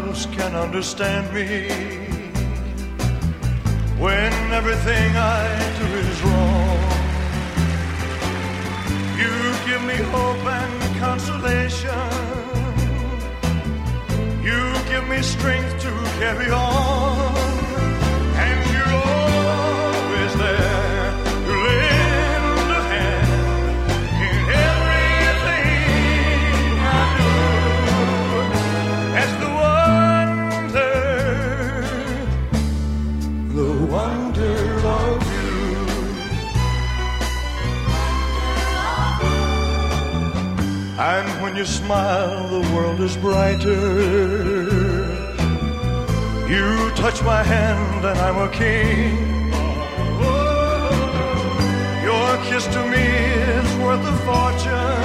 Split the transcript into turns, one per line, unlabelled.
else can understand me when everything I do is wrong. You give me hope and consolation. You give me strength to carry on. And you're always there to lend a hand in everything I do. That's the wonder of you. And when you smile, the world is brighter. You touch my hand and I'm a king. Your kiss to me is worth a fortune.